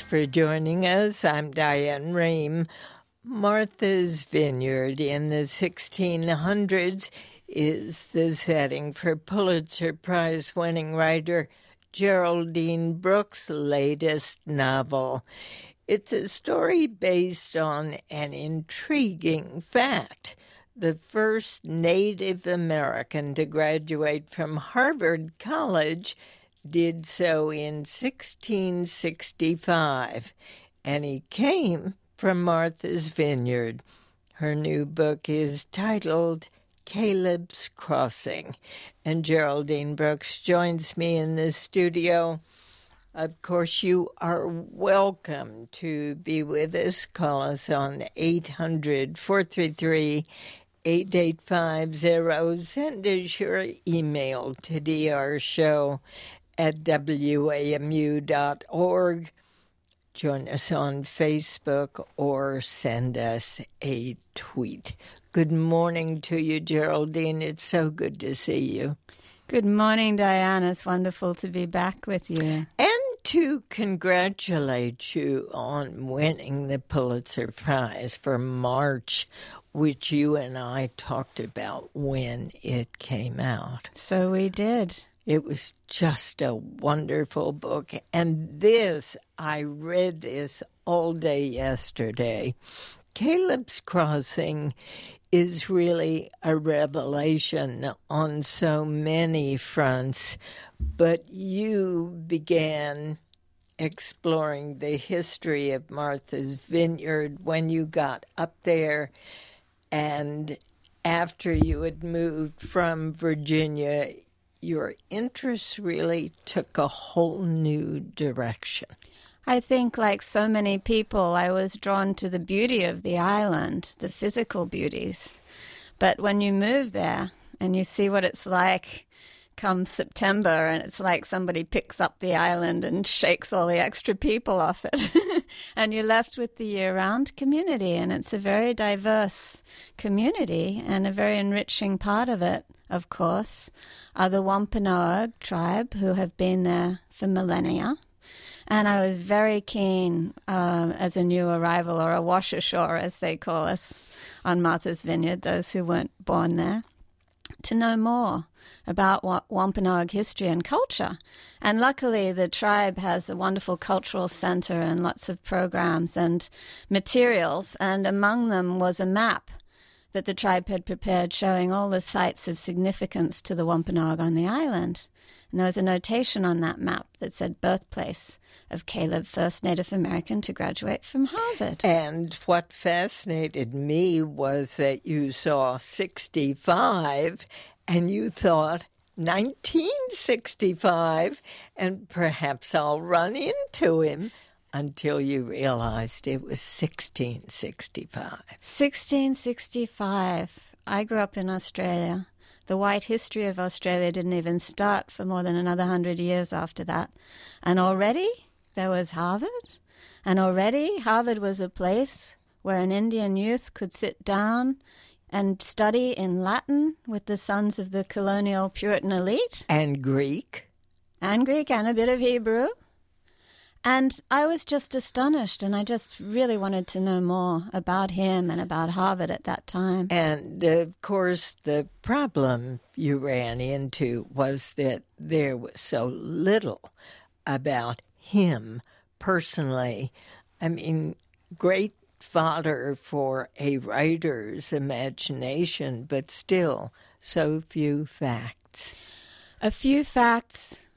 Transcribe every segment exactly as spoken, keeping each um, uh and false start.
for joining us. I'm Diane Rehm. Martha's Vineyard in the sixteen hundreds is the setting for Pulitzer Prize-winning writer Geraldine Brooks' latest novel. It's a story based on an intriguing fact. The first Native American to graduate from Harvard College did so in sixteen sixty-five, and he came from Martha's Vineyard. Her new book is titled Caleb's Crossing, and Geraldine Brooks joins me in the studio. Of course, you are welcome to be with us. Call us on eight hundred, four three three, eight eight five zero. Send us your email to d r show at w a m u dot org. Join us on Facebook or send us a tweet. Good morning to you, Geraldine. It's so good to see you. Good morning, Diana. It's wonderful to be back with you. And to congratulate you on winning the Pulitzer Prize for March, which you and I talked about when it came out. So we did. It was just a wonderful book. And this, I read this all day yesterday. Caleb's Crossing is really a revelation on so many fronts, but you began exploring the history of Martha's Vineyard when you got up there, and after you had moved from Virginia, your interest really took a whole new direction. I think, like so many people, I was drawn to the beauty of the island, the physical beauties. But when you move there and you see what it's like come September, and it's like somebody picks up the island and shakes all the extra people off it, and you're left with the year-round community, and it's a very diverse community, and a very enriching part of it, of course, are the Wampanoag tribe, who have been there for millennia. And I was very keen, um, as a new arrival, or a wash ashore, as they call us on Martha's Vineyard, those who weren't born there, to know more about Wampanoag history and culture. And luckily, the tribe has a wonderful cultural center and lots of programs and materials, and among them was a map that the tribe had prepared showing all the sites of significance to the Wampanoag on the island. And there was a notation on that map that said birthplace of Caleb, first Native American to graduate from Harvard. And what fascinated me was that you saw sixty-five and you thought nineteen sixty-five, and perhaps I'll run into him, until you realized it was sixteen sixty-five. sixteen sixty-five. I grew up in Australia. The white history of Australia didn't even start for more than another hundred years after that. And already there was Harvard. And already Harvard was a place where an Indian youth could sit down and study in Latin with the sons of the colonial Puritan elite. And Greek. And Greek and a bit of Hebrew. And I was just astonished, and I just really wanted to know more about him and about Harvard at that time. And, of course, the problem you ran into was that there was so little about him personally. I mean, great fodder for a writer's imagination, but still so few facts. A few facts,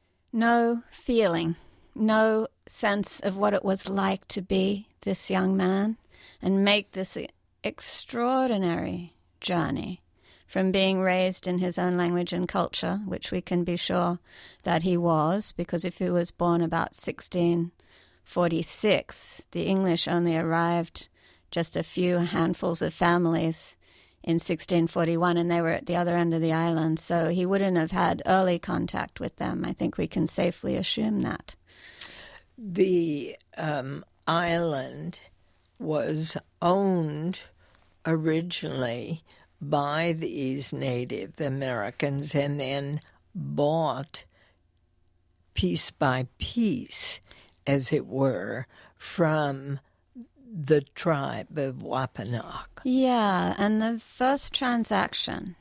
no feeling. No sense of what it was like to be this young man and make this extraordinary journey from being raised in his own language and culture, which we can be sure that he was, because if he was born about sixteen forty-six, the English only arrived just a few handfuls of families in sixteen forty-one, and they were at the other end of the island, so he wouldn't have had early contact with them. I think we can safely assume that. The um, island was owned originally by these Native Americans and then bought piece by piece. as it were, from the tribe of Wampanoag. Yeah, and the first transaction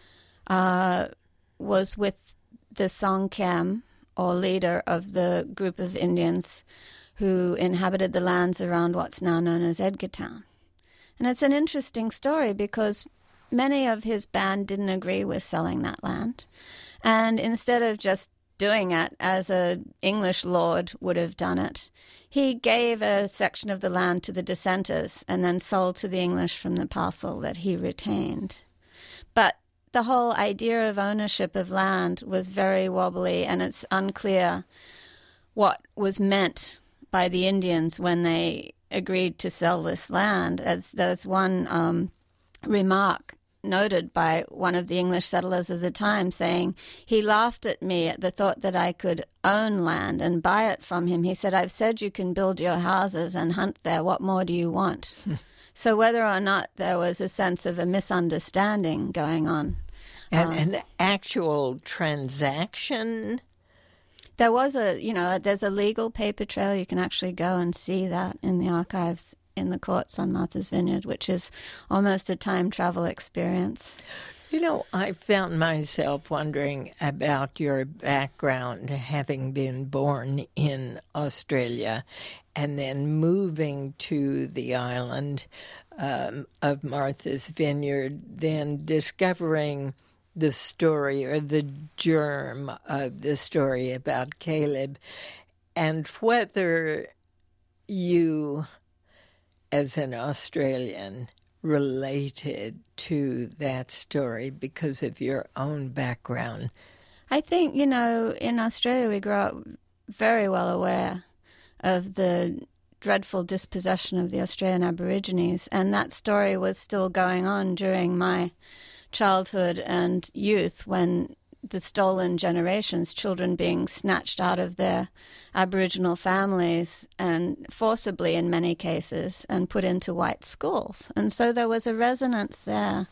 uh, was with the Songkhram, or leader of the group of Indians who inhabited the lands around what's now known as Edgartown. And it's an interesting story because many of his band didn't agree with selling that land. And instead of just doing it as an English lord would have done it, he gave a section of the land to the dissenters and then sold to the English from the parcel that he retained. But the whole idea of ownership of land was very wobbly, and it's unclear what was meant by the Indians when they agreed to sell this land. As there's one um, remark noted by one of the English settlers of the time saying, he laughed at me at the thought that I could own land and buy it from him. He said, I've said you can build your houses and hunt there. What more do you want? So whether or not there was a sense of a misunderstanding going on. And uh, an actual transaction? There was a, you know, there's a legal paper trail. You can actually go and see that in the archives in the courts on Martha's Vineyard, which is almost a time travel experience. You know, I found myself wondering about your background, having been born in Australia and then moving to the island um, of Martha's Vineyard, then discovering the story or the germ of the story about Caleb, and whether you, as an Australian, related to that story because of your own background. I think, you know, in Australia we grew up very well aware of the dreadful dispossession of the Australian Aborigines, and that story was still going on during my childhood and youth when the stolen generations, children being snatched out of their Aboriginal families and forcibly in many cases and put into white schools. And so there was a resonance there.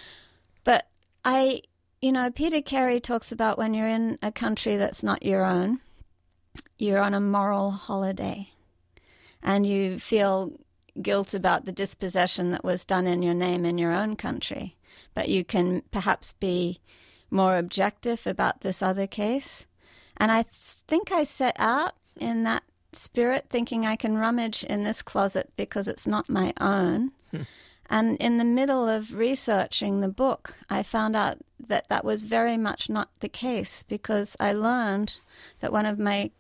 But I, you know, Peter Carey talks about when you're in a country that's not your own, you're on a moral holiday and you feel guilt about the dispossession that was done in your name in your own country. But you can perhaps be more objective about this other case. And I th- think I set out in that spirit thinking I can rummage in this closet because it's not my own. Hmm. And in the middle of researching the book, I found out that that was very much not the case because I learned that one of my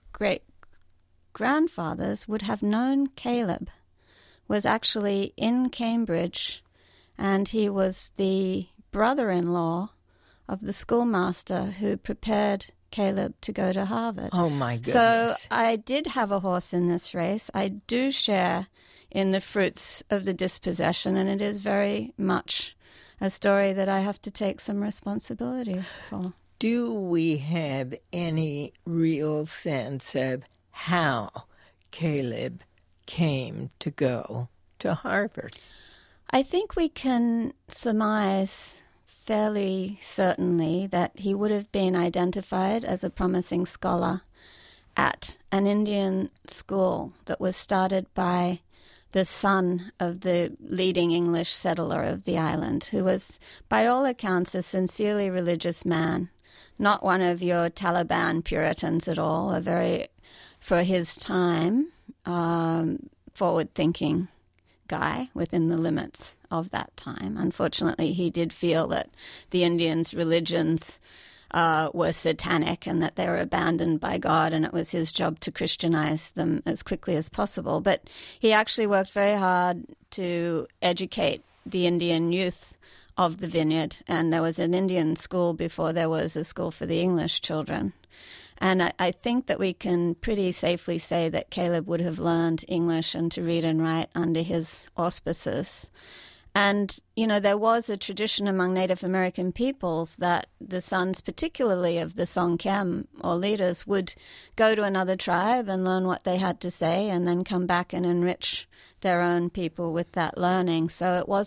great-great-grandfathers would have known Caleb, was actually in Cambridge, and he was the brother-in-law of the schoolmaster who prepared Caleb to go to Harvard. Oh, my goodness. So I did have a horse in this race. I do share in the fruits of the dispossession, and it is very much a story that I have to take some responsibility for. Do we have any real sense of how Caleb came to go to Harvard? I think we can surmise fairly certainly that he would have been identified as a promising scholar at an Indian school that was started by the son of the leading English settler of the island, who was, by all accounts, a sincerely religious man, not one of your Taliban Puritans at all, a very, for his time, um, forward-thinking guy within the limits of that time. Unfortunately, he did feel that the Indians' religions uh, were satanic and that they were abandoned by God, and it was his job to Christianize them as quickly as possible. But he actually worked very hard to educate the Indian youth of the vineyard, and there was an Indian school before there was a school for the English children. And I, I think that we can pretty safely say that Caleb would have learned English and to read and write under his auspices. And, you know, there was a tradition among Native American peoples that the sons, particularly of the Songkhram or leaders, would go to another tribe and learn what they had to say and then come back and enrich their own people with that learning. So it wasn't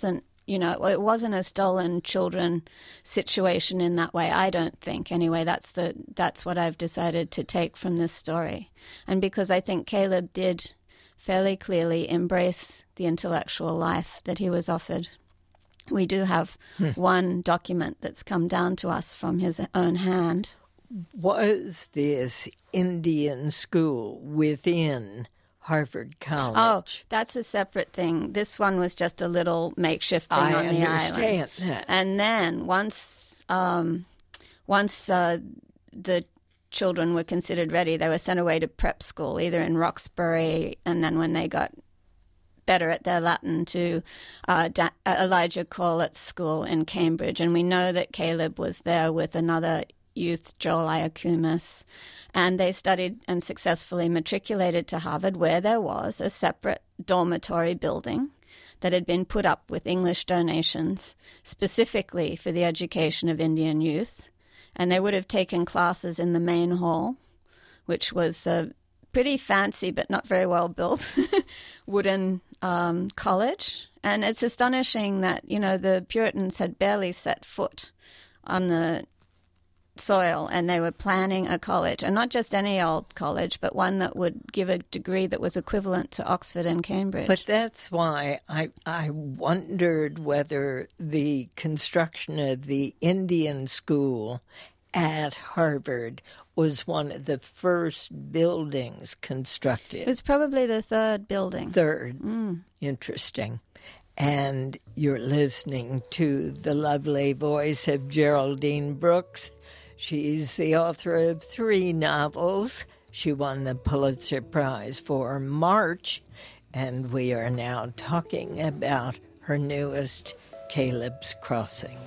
you know, it wasn't a stolen children situation in that way, I don't think. Anyway, that's the that's what I've decided to take from this story. And because I think Caleb did fairly clearly embrace the intellectual life that he was offered. We do have hmm. one document that's come down to us from his own hand. Was this Indian school within Harvard College? Oh, that's a separate thing. This one was just a little makeshift thing I on the island. I understand that. And then once, um, once uh, the children were considered ready, they were sent away to prep school, either in Roxbury, and then when they got better at their Latin, to uh, da- Elijah Corlett's school in Cambridge. And we know that Caleb was there with another youth, Joel Iacumas, and they studied and successfully matriculated to Harvard, where there was a separate dormitory building that had been put up with English donations specifically for the education of Indian youth. And they would have taken classes in the main hall, which was a pretty fancy but not very well built wooden um, college. And it's astonishing that, you know, the Puritans had barely set foot on the soil, and they were planning a college, and not just any old college, but one that would give a degree that was equivalent to Oxford and Cambridge. But that's why I I wondered whether the construction of the Indian school at Harvard was one of the first buildings constructed. It was probably the third building. Third. Mm. Interesting. And you're listening to the lovely voice of Geraldine Brooks. She's the author of three novels. She won the Pulitzer Prize for March, and we are now talking about her newest, Caleb's Crossing.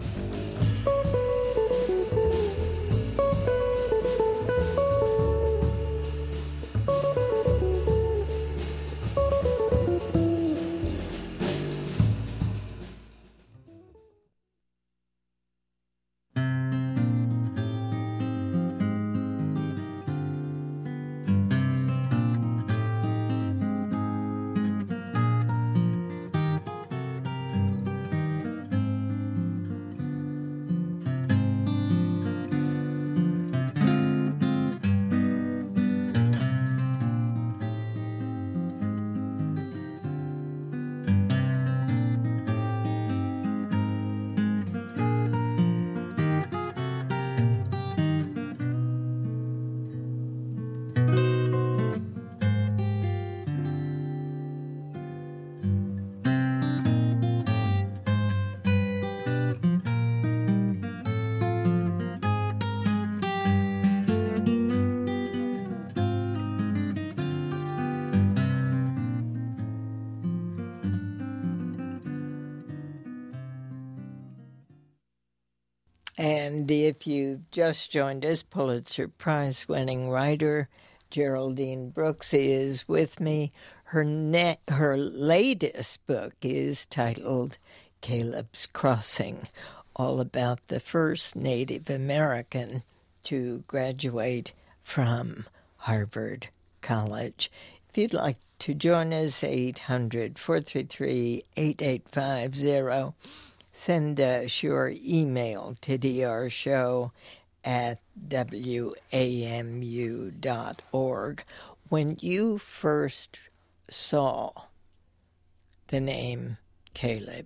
And if you've just joined us, Pulitzer Prize-winning writer Geraldine Brooks is with me. Her ne- her latest book is titled Caleb's Crossing, all about the first Native American to graduate from Harvard College. If you'd like to join us, eight hundred, four three three, eight eight five zero. Send us your email to drshow at w a m u dot org. When you first saw the name Caleb,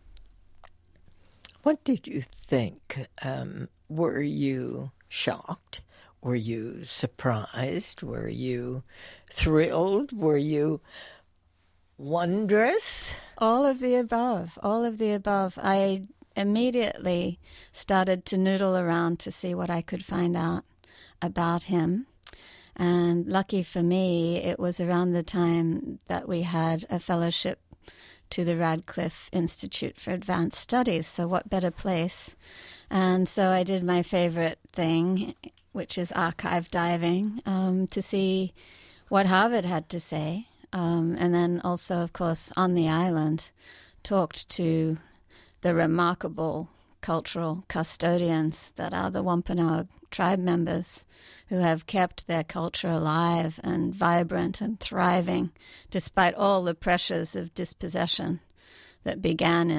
what did you think? Um, were you shocked? Were you surprised? Were you thrilled? Were you wondrous? All of the above, all of the above. I immediately started to noodle around to see what I could find out about him. And lucky for me, it was around the time that we had a fellowship to the Radcliffe Institute for Advanced Studies. So what better place? And so I did my favorite thing, which is archive diving, um, to see what Harvard had to say. Um, and then also, of course, on the island, talked to the remarkable cultural custodians that are the Wampanoag tribe members who have kept their culture alive and vibrant and thriving despite all the pressures of dispossession that began in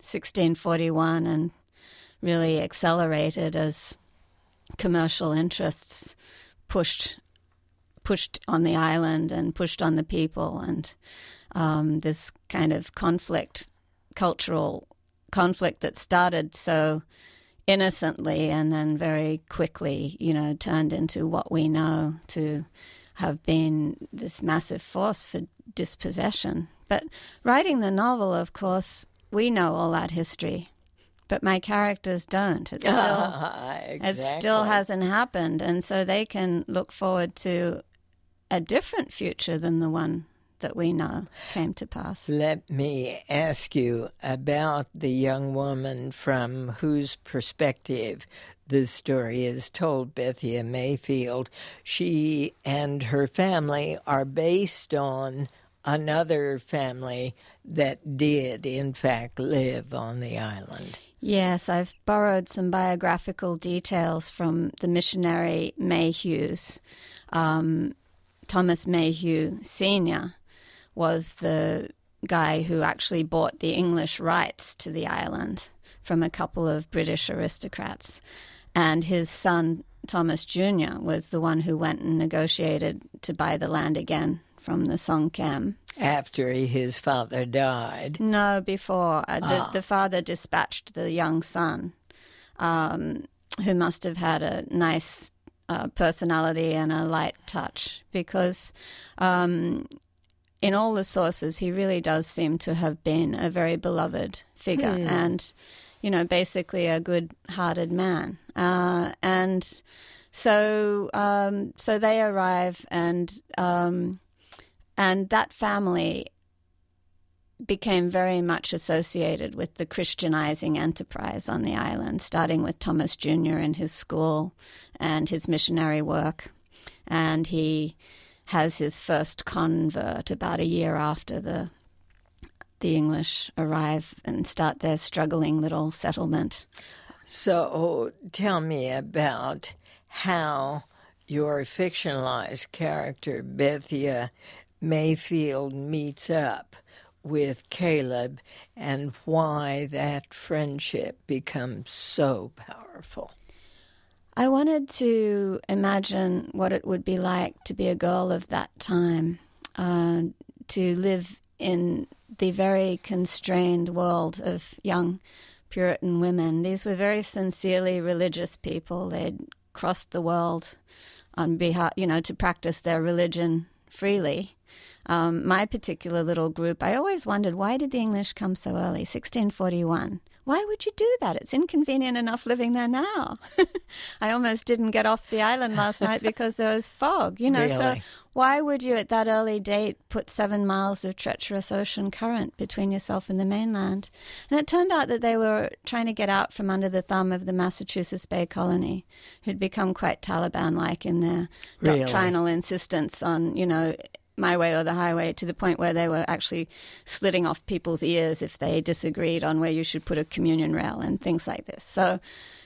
sixteen forty-one and really accelerated as commercial interests pushed pushed on the island and pushed on the people, and um, this kind of conflict, cultural conflict that started so innocently and then very quickly, you know, turned into what we know to have been this massive force for dispossession. But writing the novel, of course, we know all that history, but my characters don't. It still, exactly. it still hasn't happened, and so they can look forward to a different future than the one that we know came to pass. Let me ask you about the young woman from whose perspective the story is told, Bethia Mayfield. She and her family are based on another family that did, in fact, live on the island. Yes, I've borrowed some biographical details from the missionary Mayhews. Um, Thomas Mayhew Senior was the guy who actually bought the English rights to the island from a couple of British aristocrats. And his son, Thomas Junior, was the one who went and negotiated to buy the land again from the Songkhram. After his father died? No, before. Uh, the, ah. the father dispatched the young son, um, who must have had a nice uh, personality and a light touch, because um, in all the sources he really does seem to have been a very beloved figure hmm. and, you know, basically a good-hearted man. Uh, and so um, so they arrive, and um, and that family became very much associated with the Christianizing enterprise on the island, starting with Thomas Junior and his school and his missionary work. And he has his first convert about a year after the the English arrive and start their struggling little settlement. So tell me about how your fictionalized character, Bethia Mayfield, meets up with Caleb and why that friendship becomes so powerful. I wanted to imagine what it would be like to be a girl of that time, uh, to live in the very constrained world of young Puritan women. These were very sincerely religious people. They'd crossed the world on behalf, you know, to practice their religion freely. Um, my particular little group, I always wondered, why did the English come so early, sixteen forty-one? Why would you do that? It's inconvenient enough living there now. I almost didn't get off the island last night because there was fog, you know. Really? So why would you at that early date put seven miles of treacherous ocean current between yourself and the mainland? And it turned out that they were trying to get out from under the thumb of the Massachusetts Bay Colony, who'd become quite Taliban-like in their Really? doctrinal insistence on, you know, my way or the highway, to the point where they were actually slitting off people's ears if they disagreed on where you should put a communion rail and things like this. So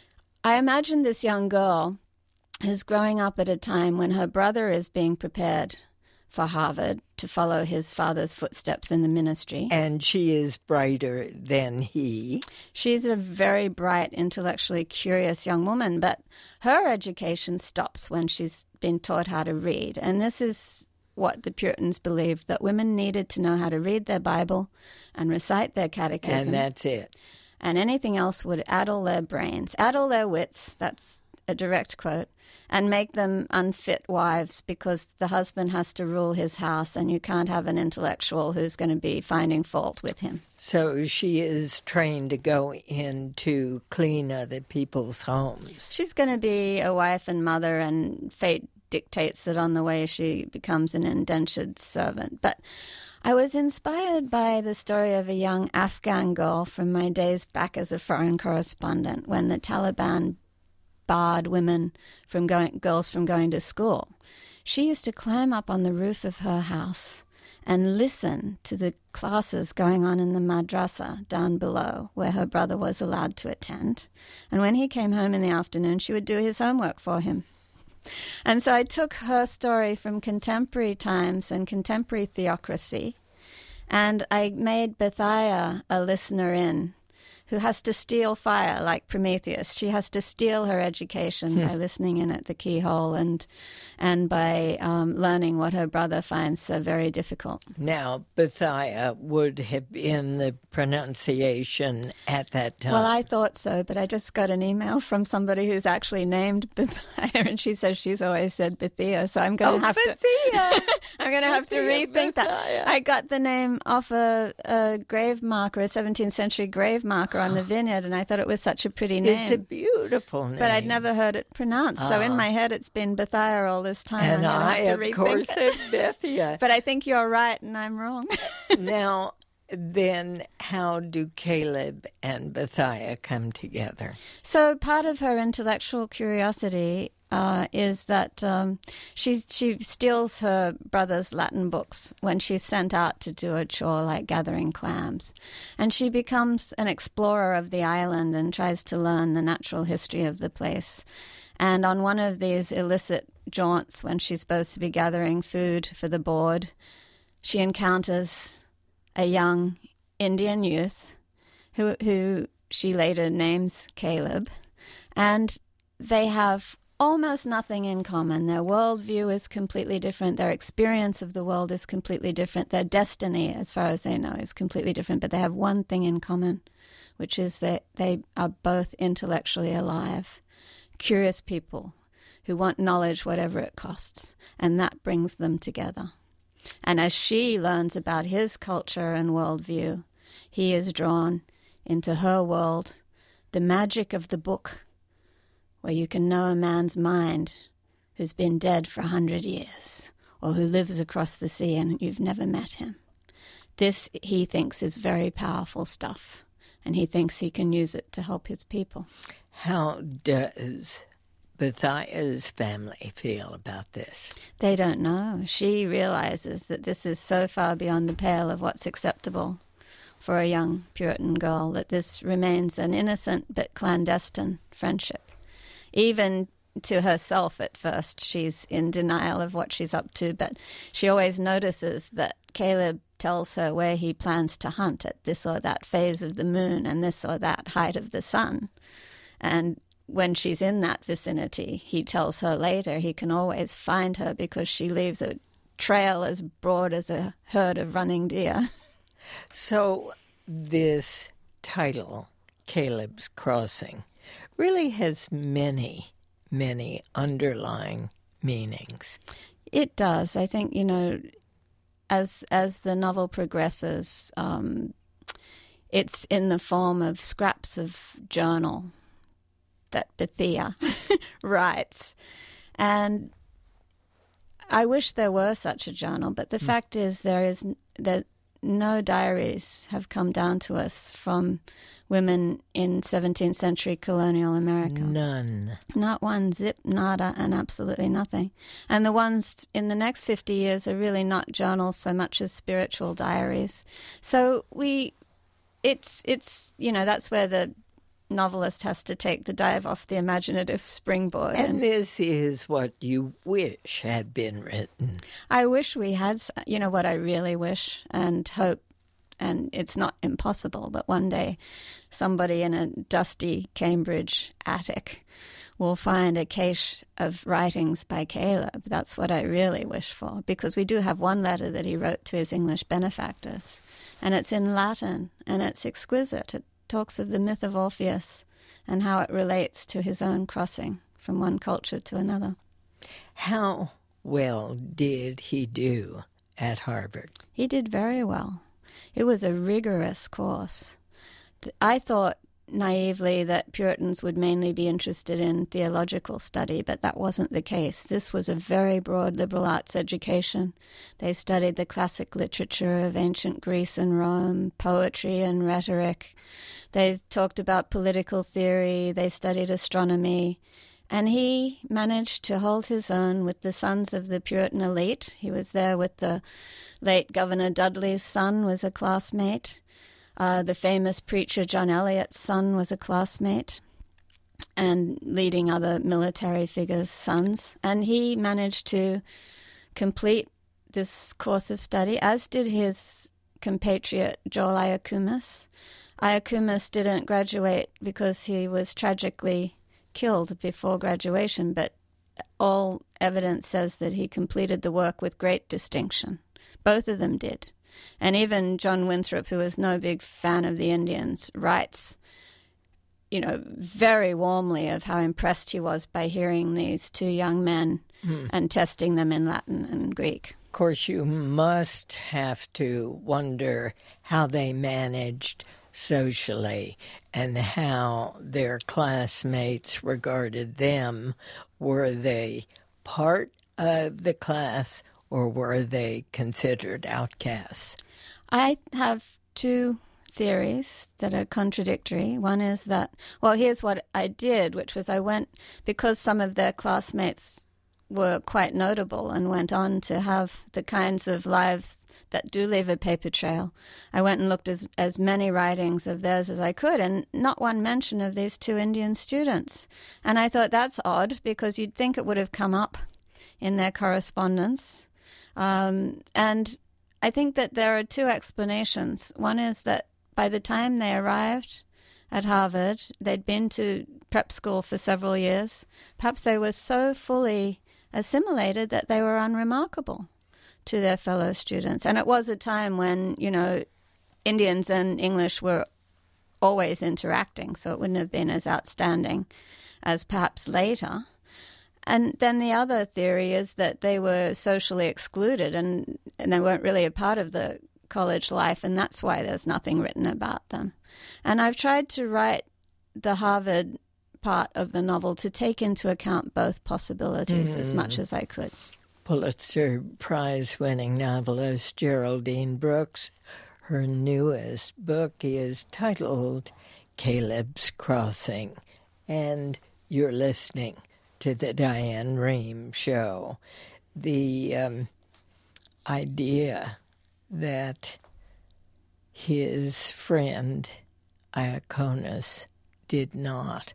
I imagine this young girl who's growing up at a time when her brother is being prepared for Harvard to follow his father's footsteps in the ministry. And she is brighter than he. She's a very bright, intellectually curious young woman, but her education stops when she's been taught how to read. And this is what the Puritans believed, that women needed to know how to read their Bible and recite their catechism. And that's it. And anything else would addle their brains, addle their wits, that's a direct quote, and make them unfit wives, because the husband has to rule his house and you can't have an intellectual who's going to be finding fault with him. So she is trained to go in to clean other people's homes. She's going to be a wife and mother, and fate dictates that on the way she becomes an indentured servant. But I was inspired by the story of a young Afghan girl from my days back as a foreign correspondent, when the Taliban barred women from going, girls from going to school. She used to climb up on the roof of her house and listen to the classes going on in the madrasa down below, where her brother was allowed to attend. And when he came home in the afternoon, she would do his homework for him. And so I took her story from contemporary times and contemporary theocracy, and I made Bethia a listener in who has to steal fire like Prometheus. She has to steal her education by listening in at the keyhole and and by um, learning what her brother finds so very difficult. Now, Bethia would have been the pronunciation at that time. Well, I thought so, but I just got an email from somebody who's actually named Bethia, and she says she's always said Bethia, so I'm going to oh, have Bethia. to I'm going to have to Bethia, rethink Bethia. that. I got the name off a, a grave marker, a seventeenth century grave marker on the vineyard, and I thought it was such a pretty name. It's a beautiful name. But I'd never heard it pronounced, so in Ah. my head it's been Bethia all this time. And I'm I, have to of rethink course, it. said Bethia. But I think you're right and I'm wrong. Now, then, how do Caleb and Bethia come together? So part of her intellectual curiosity uh, is that um, she she steals her brother's Latin books when she's sent out to do a chore like gathering clams. And she becomes an explorer of the island and tries to learn the natural history of the place. And on one of these illicit jaunts when she's supposed to be gathering food for the board, she encounters a young Indian youth who who she later names Caleb, and they have almost nothing in common. Their worldview is completely different. Their experience of the world is completely different. Their destiny, as far as they know, is completely different. But they have one thing in common, which is that they are both intellectually alive, curious people who want knowledge whatever it costs, and that brings them together. And as she learns about his culture and worldview, he is drawn into her world, the magic of the book, where you can know a man's mind who's been dead for a hundred years, or who lives across the sea and you've never met him. This, he thinks, is very powerful stuff, and he thinks he can use it to help his people. How does Bethia's family feel about this? They don't know. She realizes that this is so far beyond the pale of what's acceptable for a young Puritan girl, that this remains an innocent but clandestine friendship. Even to herself at first, she's in denial of what she's up to, but she always notices that Caleb tells her where he plans to hunt at this or that phase of the moon and this or that height of the sun. And when she's in that vicinity, he tells her later he can always find her because she leaves a trail as broad as a herd of running deer. So this title, Caleb's Crossing, really has many, many underlying meanings. It does. I think, you know, as as the novel progresses, um, it's in the form of scraps of journal that Bethia writes. And I wish there were such a journal, but the mm. fact is there is that no diaries have come down to us from women in seventeenth century colonial America. None. Not one, zip, nada, and absolutely nothing. And the ones in the next fifty years are really not journals so much as spiritual diaries. So we, it's, it's you know, that's where the novelist has to take the dive off the imaginative springboard. And, and this is what you wish had been written. I wish we had, you know what I really wish and hope, and it's not impossible, but one day somebody in a dusty Cambridge attic will find a cache of writings by Caleb. That's what I really wish for, because we do have one letter that he wrote to his English benefactors, and it's in Latin, and it's exquisite. It talks of the myth of Orpheus and how it relates to his own crossing from one culture to another. How well did he do at Harvard? He did very well. It was a rigorous course. I thought naively that Puritans would mainly be interested in theological study, but that wasn't the case. This was a very broad liberal arts education. They studied the classic literature of ancient Greece and Rome, poetry and rhetoric. They talked about political theory. They studied astronomy. And he managed to hold his own with the sons of the Puritan elite. He was there with the late Governor Dudley's son, was a classmate. Uh, the famous preacher John Eliot's son was a classmate, and leading other military figures' sons. And he managed to complete this course of study, as did his compatriot Joel Iacumas. Iacumas didn't graduate because he was tragically killed before graduation, but all evidence says that he completed the work with great distinction. Both of them did. And even John Winthrop, who is no big fan of the Indians, writes, you know, very warmly of how impressed he was by hearing these two young men hmm. and testing them in Latin and Greek. Of course, you must have to wonder how they managed socially and how their classmates regarded them. Were they part of the class or were they considered outcasts? I have two theories that are contradictory. One is that, well, here's what I did, which was I went, because some of their classmates were quite notable and went on to have the kinds of lives that do leave a paper trail. I went and looked as as many writings of theirs as I could, and not one mention of these two Indian students. And I thought that's odd, because you'd think it would have come up in their correspondence. Um, and I think that there are two explanations. One is that by the time they arrived at Harvard, they'd been to prep school for several years. Perhaps they were so fully assimilated that they were unremarkable to their fellow students. And it was a time when, you know, Indians and English were always interacting, so it wouldn't have been as outstanding as perhaps later. And then the other theory is that they were socially excluded and, and they weren't really a part of the college life, and that's why there's nothing written about them. And I've tried to write the Harvard part of the novel to take into account both possibilities mm. as much as I could. Pulitzer Prize-winning novelist Geraldine Brooks, her newest book is titled Caleb's Crossing, and you're listening to the Diane Rehm Show. The um, idea that his friend Iaconas did not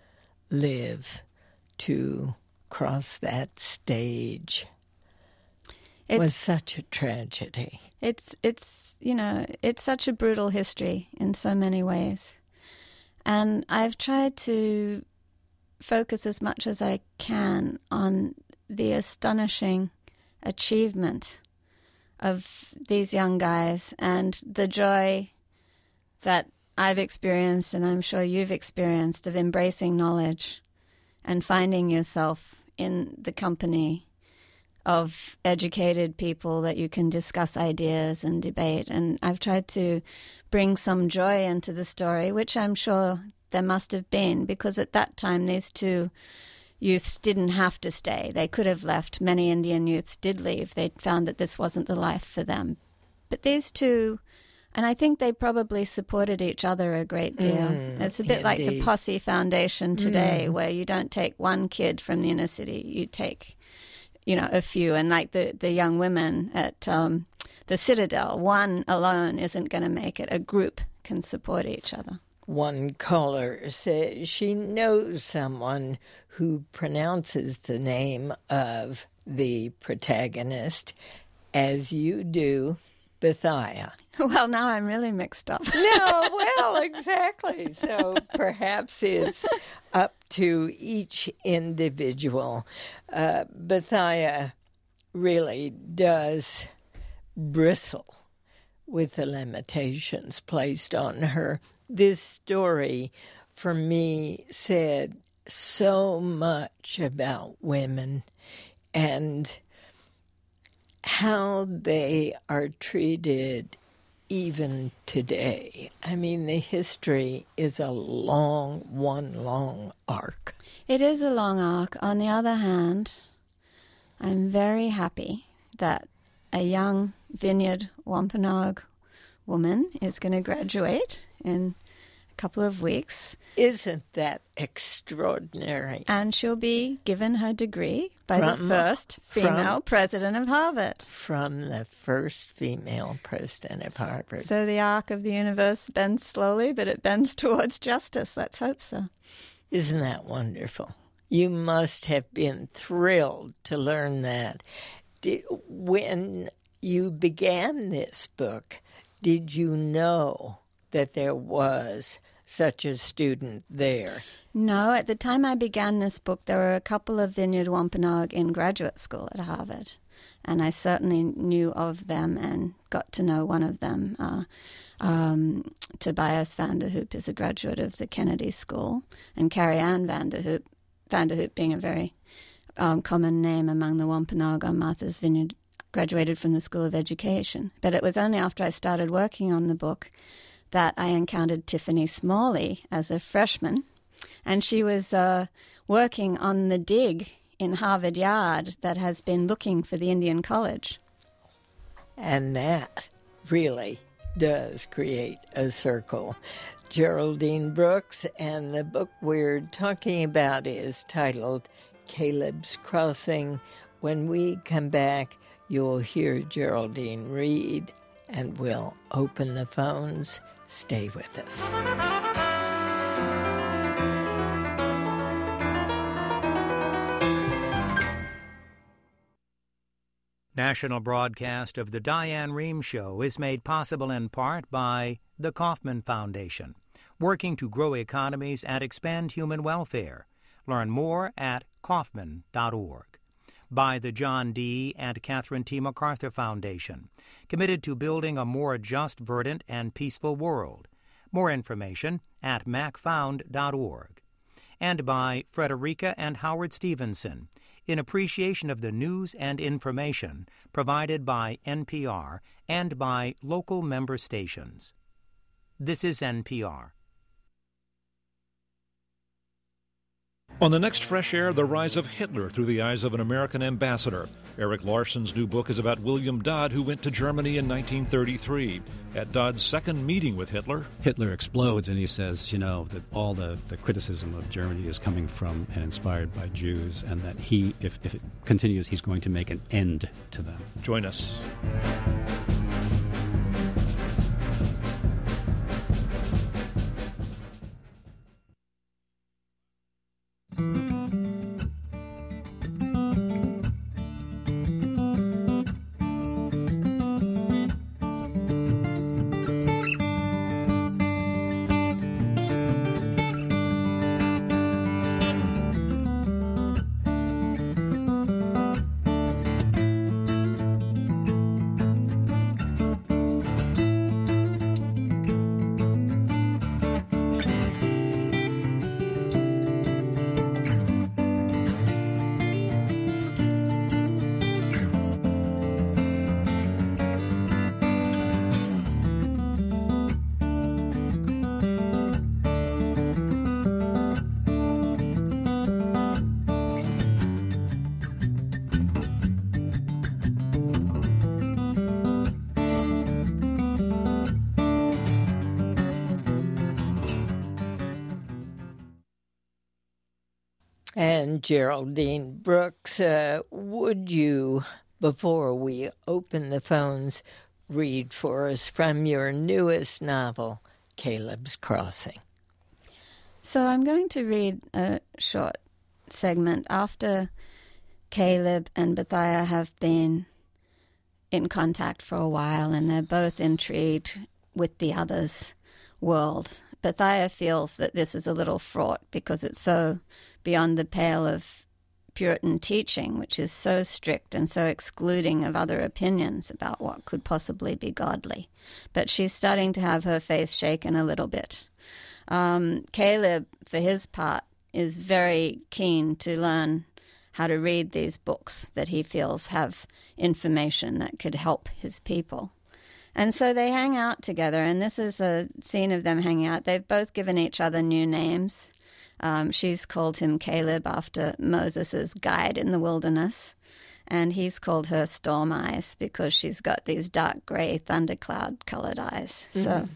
live to cross that stage it's, was such a tragedy. It's, it's, you know, it's such a brutal history in so many ways. And I've tried to focus as much as I can on the astonishing achievement of these young guys and the joy that I've experienced, and I'm sure you've experienced, of embracing knowledge and finding yourself in the company of educated people that you can discuss ideas and debate. And I've tried to bring some joy into the story, which I'm sure there must have been, because at that time these two youths didn't have to stay. They could have left. Many Indian youths did leave. They found that this wasn't the life for them. But these two, and I think they probably supported each other a great deal. Mm, it's a bit indeed. Like the Posse Foundation today, mm. where you don't take one kid from the inner city, you take, you know, a few. And like the, the young women at um, the Citadel, one alone isn't going to make it. A group can support each other. One caller says she knows someone who pronounces the name of the protagonist as you do, Bethia. Well, now I'm really mixed up. No, well, exactly. So perhaps it's up to each individual. Uh, Bethia really does bristle with the limitations placed on her. This story, for me, said so much about women and how they are treated even today. I mean, the history is a long, one long arc. It is a long arc. On the other hand, I'm very happy that a young Vineyard Wampanoag woman is going to graduate in a couple of weeks. Isn't that extraordinary? And she'll be given her degree by from, the first female from, president of Harvard. From the first female president of Harvard. So the arc of the universe bends slowly, but it bends towards justice. Let's hope so. Isn't that wonderful? You must have been thrilled to learn that. Did, when you began this book, did you know that there was such a student there? No, at the time I began this book, there were a couple of Vineyard Wampanoag in graduate school at Harvard, and I certainly knew of them and got to know one of them. Uh, um, Tobias Vanderhoop is a graduate of the Kennedy School, and Carrie Ann Vanderhoop, Vanderhoop being a very um, common name among the Wampanoag on Martha's Vineyard, graduated from the School of Education. But it was only after I started working on the book that I encountered Tiffany Smalley as a freshman, and she was uh, working on the dig in Harvard Yard that has been looking for the Indian College. And that really does create a circle. Geraldine Brooks, and the book we're talking about is titled Caleb's Crossing. When we come back, you'll hear Geraldine read, and we'll open the phones. Stay with us. National broadcast of the Diane Rehm Show is made possible in part by the Kauffman Foundation, working to grow economies and expand human welfare. Learn more at Kauffman dot org. By the John D. and Catherine T. MacArthur Foundation, committed to building a more just, verdant, and peaceful world. More information at mac found dot org. And by Frederica and Howard Stevenson, in appreciation of the news and information provided by N P R and by local member stations. This is N P R. On the next Fresh Air, the rise of Hitler through the eyes of an American ambassador. Eric Larson's new book is about William Dodd, who went to Germany in nineteen thirty-three. At Dodd's second meeting with Hitler, Hitler explodes and he says, you know, that all the, the criticism of Germany is coming from and inspired by Jews, and that he, if, if it continues, he's going to make an end to them. Join us. And Geraldine Brooks, uh, would you, before we open the phones, read for us from your newest novel, Caleb's Crossing? So I'm going to read a short segment after Caleb and Bethia have been in contact for a while, and they're both intrigued with the other's world. Bethia feels that this is a little fraught because it's so beyond the pale of Puritan teaching, which is so strict and so excluding of other opinions about what could possibly be godly. But she's starting to have her faith shaken a little bit. Um, Caleb, for his part, is very keen to learn how to read these books that he feels have information that could help his people. And so they hang out together, and this is a scene of them hanging out. They've both given each other new names. Um, she's called him Caleb after Moses' guide in the wilderness, and he's called her Storm Eyes because she's got these dark gray thundercloud-colored eyes. Mm-hmm. So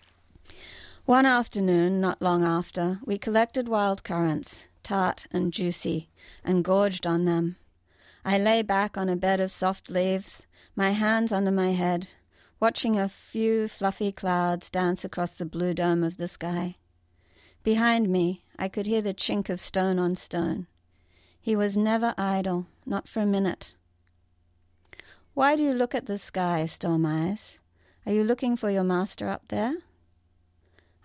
one afternoon, not long after, we collected wild currants, tart and juicy, and gorged on them. I lay back on a bed of soft leaves, my hands under my head, watching a few fluffy clouds dance across the blue dome of the sky. Behind me, I could hear the chink of stone on stone. He was never idle, not for a minute. "Why do you look at the sky, Storm Eyes? Are you looking for your master up there?"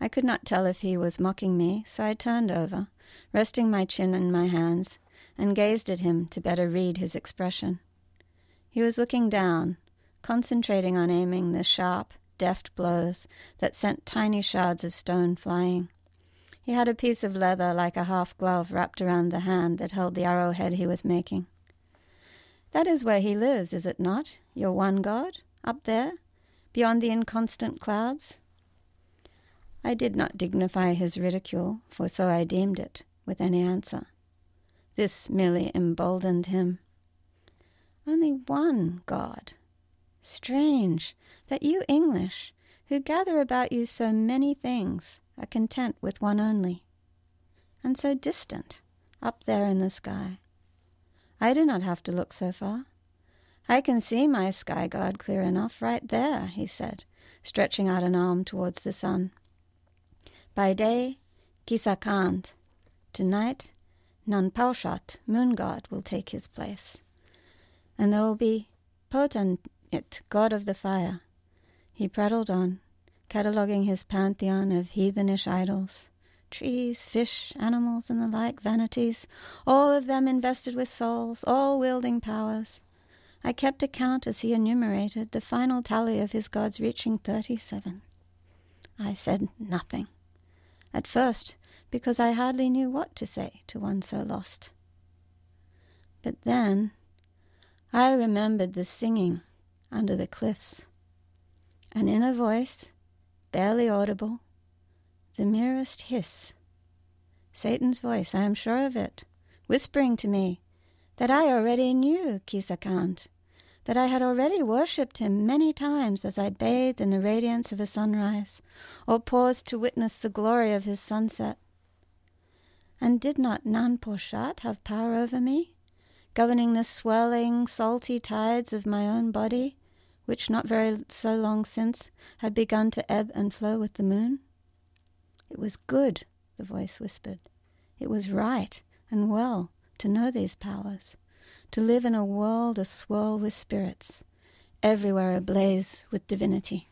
I could not tell if he was mocking me, so I turned over, resting my chin in my hands, and gazed at him to better read his expression. He was looking down, concentrating on aiming the sharp, deft blows that sent tiny shards of stone flying. He had a piece of leather like a half-glove wrapped around the hand that held the arrowhead he was making. "That is where he lives, is it not, your one God, up there, beyond the inconstant clouds?" I did not dignify his ridicule, for so I deemed it, with any answer. This merely emboldened him. "Only one God. Strange that you English, who gather about you so many things, are content with one only. And so distant, up there in the sky. I do not have to look so far. I can see my sky god clear enough right there," he said, stretching out an arm towards the sun. "By day, Kisakant. Tonight, Nanpaushat, moon god, will take his place. And there will be Potanit, god of the fire." He prattled on, cataloguing his pantheon of heathenish idols, trees, fish, animals, and the like vanities, all of them invested with souls, all wielding powers. I kept account as he enumerated, the final tally of his gods reaching thirty-seven. I said nothing. At first, because I hardly knew what to say to one so lost. But then I remembered the singing under the cliffs. An inner voice, barely audible, the merest hiss. Satan's voice, I am sure of it, whispering to me that I already knew Kisakant, that I had already worshipped him many times as I bathed in the radiance of a sunrise, or paused to witness the glory of his sunset. And did not Nanpaushat have power over me, governing the swelling, salty tides of my own body, which not very so long since had begun to ebb and flow with the moon? It was good, the voice whispered. It was right and well to know these powers, to live in a world aswirl with spirits, everywhere ablaze with divinity.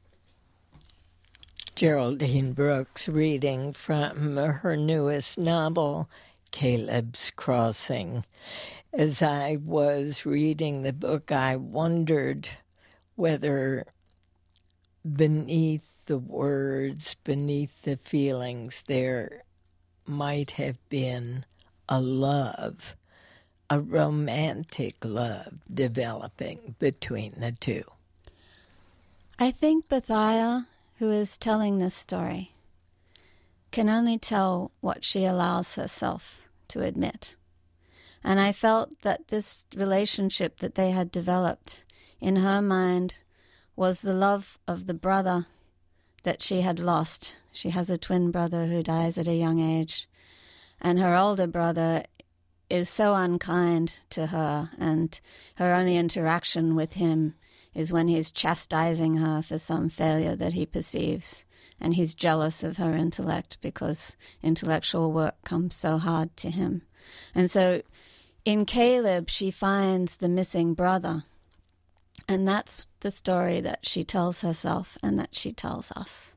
Geraldine Brooks reading from her newest novel, Caleb's Crossing. As I was reading the book, I wondered whether beneath the words, beneath the feelings, there might have been a love, a romantic love developing between the two. I think Bethia, who is telling this story, can only tell what she allows herself to admit. And I felt that this relationship that they had developed in her mind was the love of the brother that she had lost. She has a twin brother who dies at a young age, and her older brother is so unkind to her, and her only interaction with him is when he's chastising her for some failure that he perceives, and he's jealous of her intellect because intellectual work comes so hard to him. And so in Caleb, she finds the missing brother, and that's the story that she tells herself and that she tells us.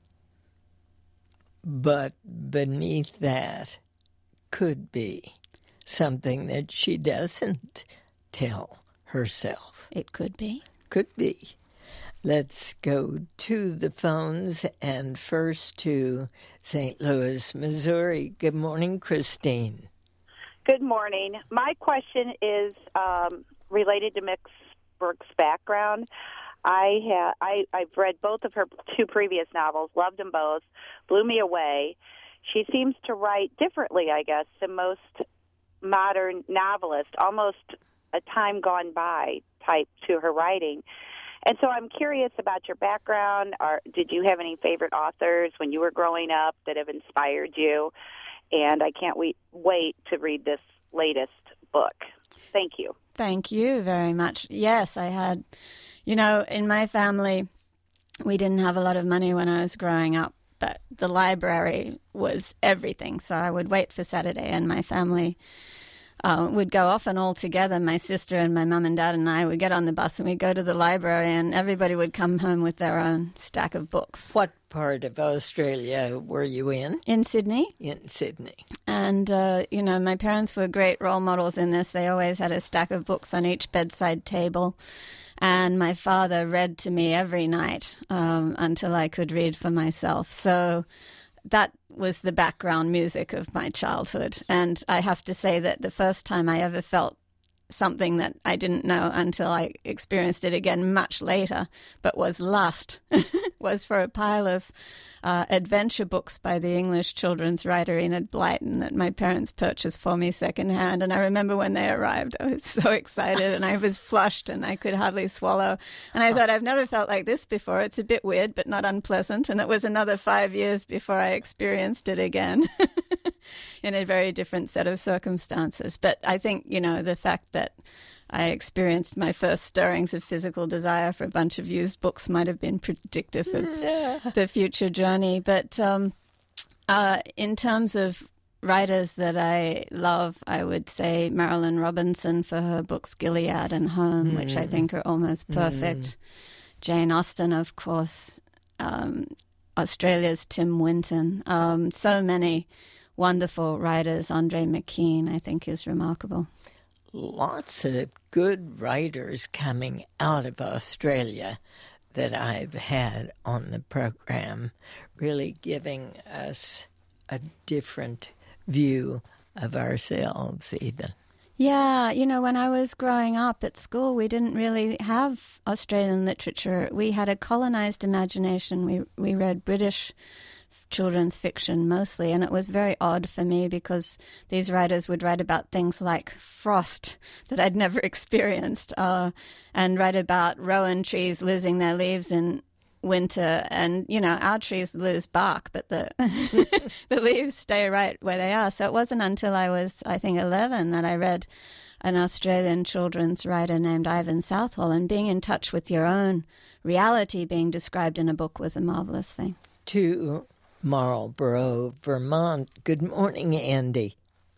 But beneath that could be something that she doesn't tell herself. It could be. Could be. Let's go to the phones, and first to Saint Louis, Missouri. Good morning, Christine. Good morning. My question is um, related to Miss Brooks' background. I ha- I, I've read both of her two previous novels, loved them both, blew me away. She seems to write differently, I guess, than most modern novelists, almost a time gone by type to her writing. And so I'm curious about your background. Or did you have any favorite authors when you were growing up that have inspired you? And I can't wait, wait to read this latest book. Thank you. Thank you very much. Yes, I had, you know, in my family, we didn't have a lot of money when I was growing up, but the library was everything. So I would wait for Saturday, and my family uh, would go often all together. My sister and my mum and dad and I would get on the bus and we'd go to the library, and everybody would come home with their own stack of books. What part of Australia were you in? In Sydney. In Sydney. And, uh, you know, my parents were great role models in this. They always had a stack of books on each bedside table. And my father read to me every night um, until I could read for myself. So that was the background music of my childhood. And I have to say that the first time I ever felt something that I didn't know until I experienced it again much later, but was lust, was for a pile of uh, adventure books by the English children's writer Enid Blyton that my parents purchased for me secondhand. And I remember when they arrived, I was so excited and I was flushed and I could hardly swallow. And I thought, I've never felt like this before. It's a bit weird, but not unpleasant. And it was another five years before I experienced it again in a very different set of circumstances. But I think, you know, the fact that I experienced my first stirrings of physical desire for a bunch of used books might have been predictive of yeah. the future journey. But um, uh, in terms of writers that I love, I would say Marilynne Robinson for her books Gilead and Home, mm. which I think are almost perfect. Mm. Jane Austen, of course, um, Australia's Tim Winton. Um, so many wonderful writers. Andre McKean, I think, is remarkable. Lots of good writers coming out of Australia that I've had on the program, really giving us a different view of ourselves even. Yeah, you know, when I was growing up at school, we didn't really have Australian literature. We had a colonized imagination. We we read British children's fiction mostly, and it was very odd for me because these writers would write about things like frost that I'd never experienced, uh, and write about rowan trees losing their leaves in winter. And, you know, our trees lose bark, but the the leaves stay right where they are. So it wasn't until I was, I think, eleven that I read an Australian children's writer named Ivan Southall, and being in touch with your own reality being described in a book was a marvelous thing. To Marlborough, Vermont. Good morning, Andy.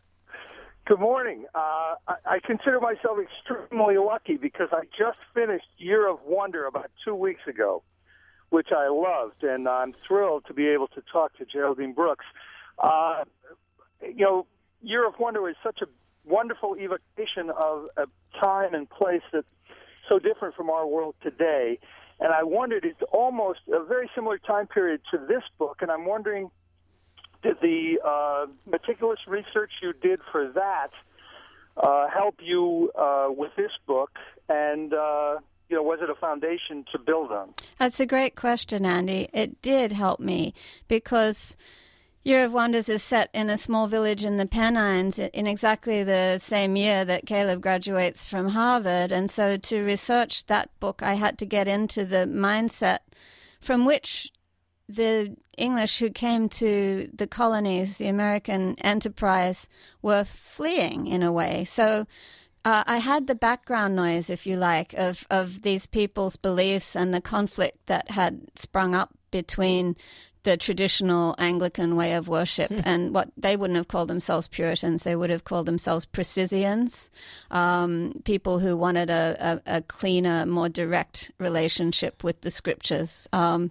Good morning. Uh, I, I consider myself extremely lucky because I just finished Year of Wonder about two weeks ago, which I loved, and I'm thrilled to be able to talk to Geraldine Brooks. Uh, you know, Year of Wonder is such a wonderful evocation of a time and place that's so different from our world today. And I wondered, it's almost a very similar time period to this book, and I'm wondering, did the uh, meticulous research you did for that uh, help you uh, with this book, and uh, you know, was it a foundation to build on? That's a great question, Andy. It did help me because Year of Wonders is set in a small village in the Pennines in exactly the same year that Caleb graduates from Harvard. And so to research that book, I had to get into the mindset from which the English who came to the colonies, the American enterprise, were fleeing in a way. So uh, I had the background noise, if you like, of, of these people's beliefs and the conflict that had sprung up between the traditional Anglican way of worship and what they wouldn't have called themselves Puritans. They would have called themselves Precisians, um, people who wanted a, a, a cleaner, more direct relationship with the scriptures. Um,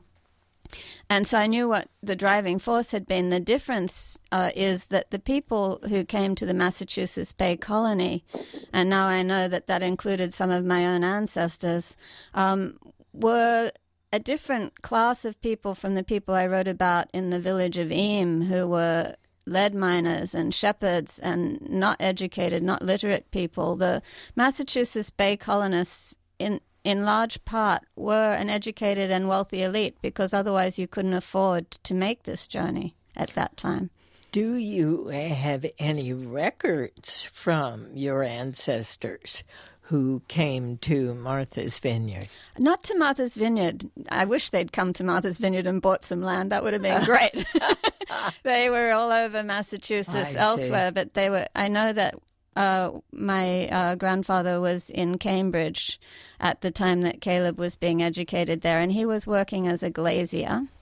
and so I knew what the driving force had been. The difference uh, is that the people who came to the Massachusetts Bay Colony, and now I know that that included some of my own ancestors, um, were a different class of people from the people I wrote about in the village of Eam, who were lead miners and shepherds and not educated, not literate people. The Massachusetts Bay colonists, in in large part, were an educated and wealthy elite because otherwise you couldn't afford to make this journey at that time. Do you have any records from your ancestors who came to Martha's Vineyard? Not to Martha's Vineyard. I wish they'd come to Martha's Vineyard and bought some land. That would have been great. They were all over Massachusetts, I elsewhere, see. But they were. I know that uh, my uh, grandfather was in Cambridge at the time that Caleb was being educated there, and he was working as a glazier.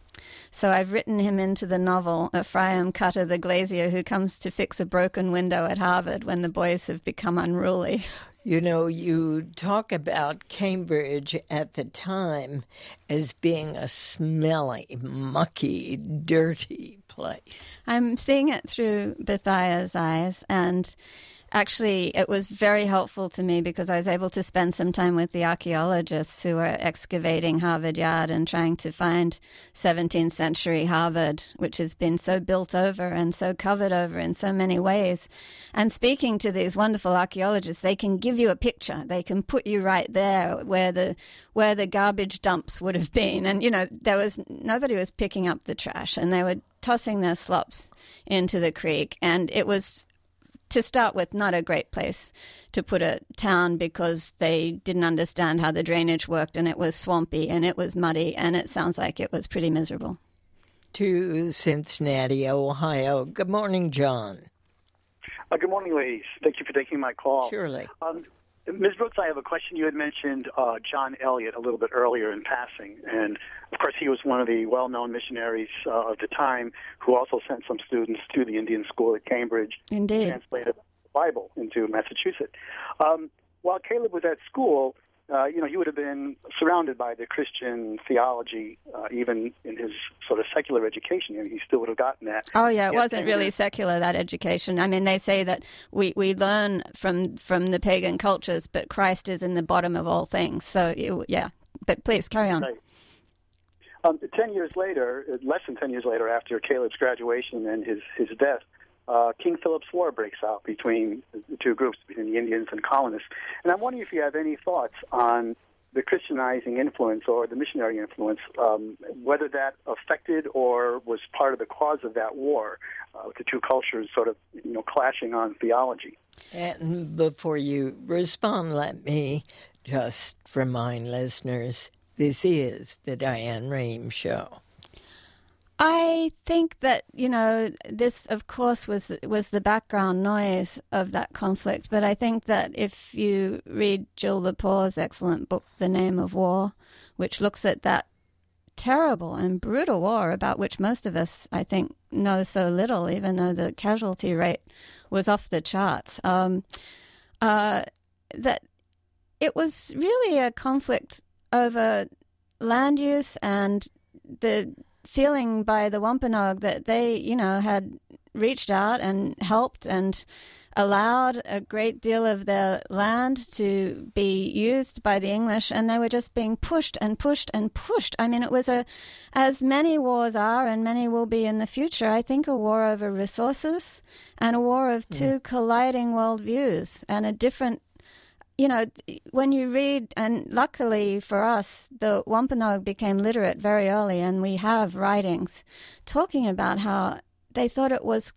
So I've written him into the novel, Ephraim Cutter the glazier who comes to fix a broken window at Harvard when the boys have become unruly. You know, you talk about Cambridge at the time as being a smelly, mucky, dirty place. I'm seeing it through Bethia's eyes, and actually it was very helpful to me because I was able to spend some time with the archaeologists who were excavating Harvard Yard and trying to find seventeenth century Harvard, which has been so built over and so covered over in so many ways. And speaking to these wonderful archaeologists, they can give you a picture. They can put you right there where the where the garbage dumps would have been. And, you know, there was nobody was picking up the trash, and they were tossing their slops into the creek. And it was, to start with, not a great place to put a town because they didn't understand how the drainage worked, and it was swampy and it was muddy, and it sounds like it was pretty miserable. To Cincinnati, Ohio. Good morning, John. Uh, good morning, ladies. Thank you for taking my call. Surely. Um, Miz Brooks, I have a question. You had mentioned uh, John Eliot a little bit earlier in passing, and of course he was one of the well-known missionaries uh, of the time who also sent some students to the Indian school at Cambridge. Indeed. Translated the Bible into Massachusetts. Um, while Caleb was at school, uh, you know, he would have been surrounded by the Christian theology, uh, even in his sort of secular education. You know, he still would have gotten that. Oh, yeah, it He wasn't really attended- secular, that education. I mean, they say that we, we learn from, from the pagan cultures, but Christ is in the bottom of all things. So, you, yeah, but please, carry on. Right. Um, ten years later, less than ten years later, after Caleb's graduation and his, his death, uh, King Philip's War breaks out between the two groups, between the Indians and colonists. And I'm wondering if you have any thoughts on the Christianizing influence or the missionary influence, um, whether that affected or was part of the cause of that war, uh, with the two cultures sort of, you know, clashing on theology. And before you respond, let me just remind listeners, this is the Diane Rehm Show. I think that, you know, this, of course, was was the background noise of that conflict. But I think that if you read Jill Lepore's excellent book, The Name of War, which looks at that terrible and brutal war about which most of us, I think, know so little, even though the casualty rate was off the charts, um, uh, that it was really a conflict over land use and the feeling by the Wampanoag that they, you know, had reached out and helped and allowed a great deal of their land to be used by the English, and they were just being pushed and pushed and pushed. I mean, it was a, as many wars are and many will be in the future, I think a war over resources and a war of two mm. colliding worldviews and a different, you know, when you read, and luckily for us, the Wampanoag became literate very early, and we have writings talking about how they thought it was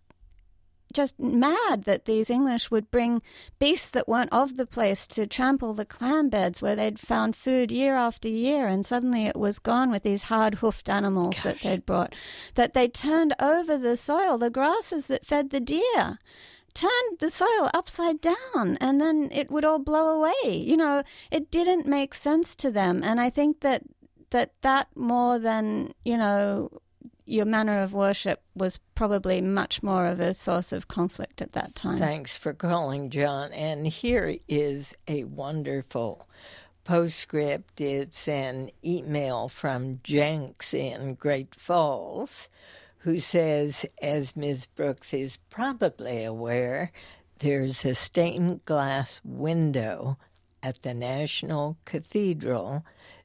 just mad that these English would bring beasts that weren't of the place to trample the clam beds where they'd found food year after year, and suddenly it was gone with these hard-hoofed animals Gosh. that they'd brought, that they turned over the soil, the grasses that fed the deer, turned the soil upside down, and then it would all blow away. You know, it didn't make sense to them. And I think that that, that more than, you know, your manner of worship was probably much more of a source of conflict at that time. Thanks for calling, John. And here is a wonderful postscript. It's an email from Jenks in Great Falls, who says, as Miz Brooks is probably aware, there's a stained glass window at the National Cathedral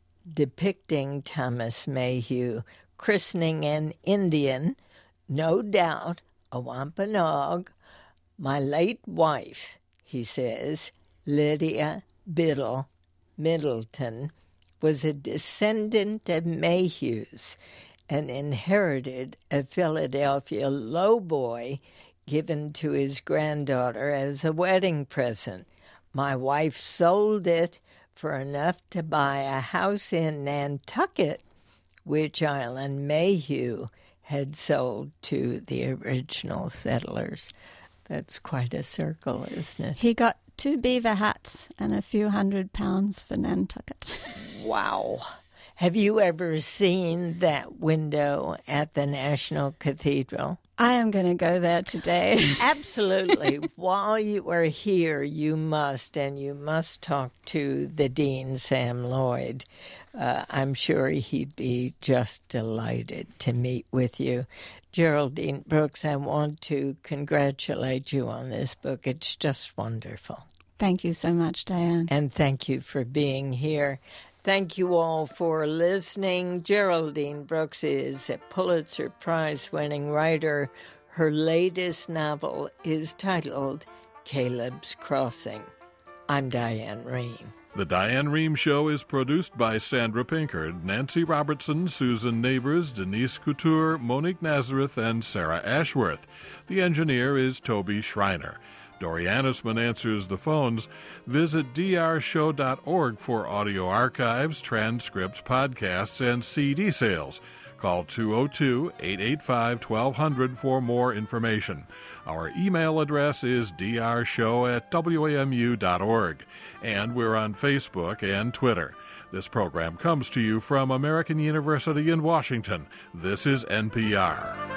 depicting Thomas Mayhew christening an Indian, no doubt a Wampanoag, my late wife, he says, Lydia Biddle Middleton, was a descendant of Mayhews and inherited a Philadelphia lowboy given to his granddaughter as a wedding present. My wife sold it for enough to buy a house in Nantucket, which Island Mayhew had sold to the original settlers. That's quite a circle, isn't it? He got two beaver hats and a few hundred pounds for Nantucket. Wow. Have you ever seen that window at the National Cathedral? I am going to go there today. Absolutely. While you are here, you must, and you must talk to the Dean, Sam Lloyd. Uh, I'm sure he'd be just delighted to meet with you. Geraldine Brooks, I want to congratulate you on this book. It's just wonderful. Thank you so much, Diane. And thank you for being here. Thank you all for listening. Geraldine Brooks is a Pulitzer Prize-winning writer. Her latest novel is titled Caleb's Crossing. I'm Diane Rehm. The Diane Rehm Show is produced by Sandra Pinkard, Nancy Robertson, Susan Neighbors, Denise Couture, Monique Nazareth, and Sarah Ashworth. The engineer is Toby Schreiner. Dori Annisman answers the phones. Visit d r show dot org for audio archives, transcripts, podcasts, and C D sales. Call two oh two, eight eight five, twelve hundred for more information. Our email address is d r show at w a m u dot org. And we're on Facebook and Twitter. This program comes to you from American University in Washington. This is N P R.